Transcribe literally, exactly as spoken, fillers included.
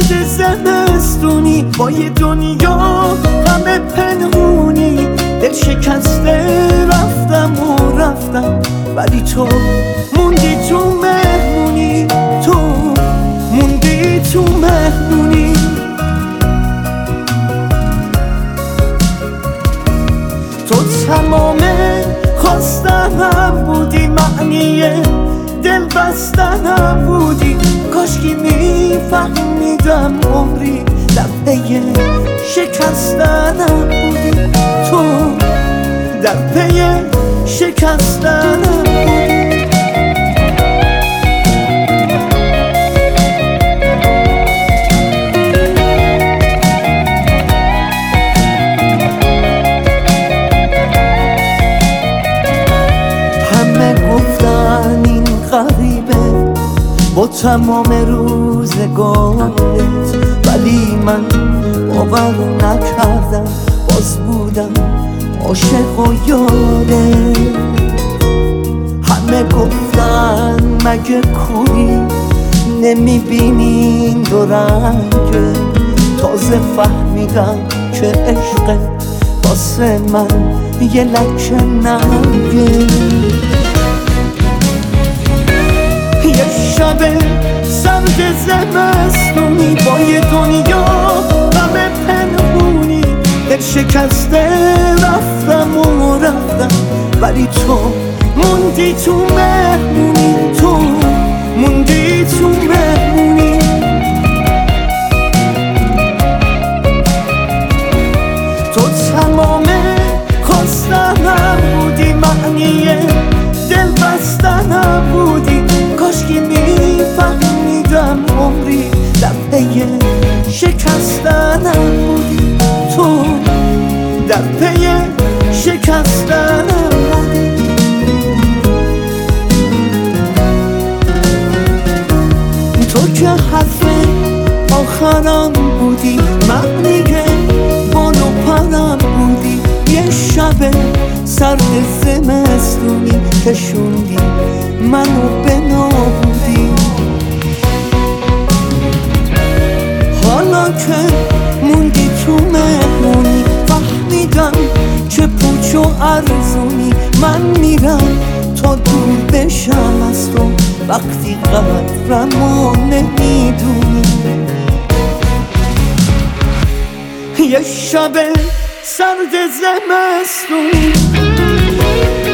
سرد زمستونی با یه دنیا همه پنهونی، دل شکسته رفتم و رفتم ولی تو موندی تو مهمونی، تو موندی تو مهمونی. تو تمام خواستنم بودی، معنی دل بستنم بودی، کاشکی میفهمیدم عمری در پی شکستنم بودی، تو در پی شکستنم بودی. همه گفتن این غریبه با تمام روزگارت، ولی من باور نکردم، باز بودم عاشق و یادت. همه گفتن مگه کوری نمیبینین دو رنگه، تازه فهمیدم که عشق واسه من یه لکه ننگه. یه شب سرد زمستونی با یه دنیا همه پنهونی، دل شکسته رفتم و رفتم ولی تو موندی تو مهمونی، تو موندی تو مهمونی. تو تمام خواستنم بودی، معنی دل بستنم بودی، کاشکی میفهمیدم عمری در پی شکستنم بودی، تو در پی شکستنم بودی. تو که حرف آخرم بودی، معنی بال و پرم بودی، یه شب سرد زمستونی کشوندی منو به نابودی. حالا که موندی تو مهمونی فهمیدم چه پوچ و ارزونی، من میرم تا دور بشم از تو وقتی قدرمو نمیدونی. یه شب سرد زمستونی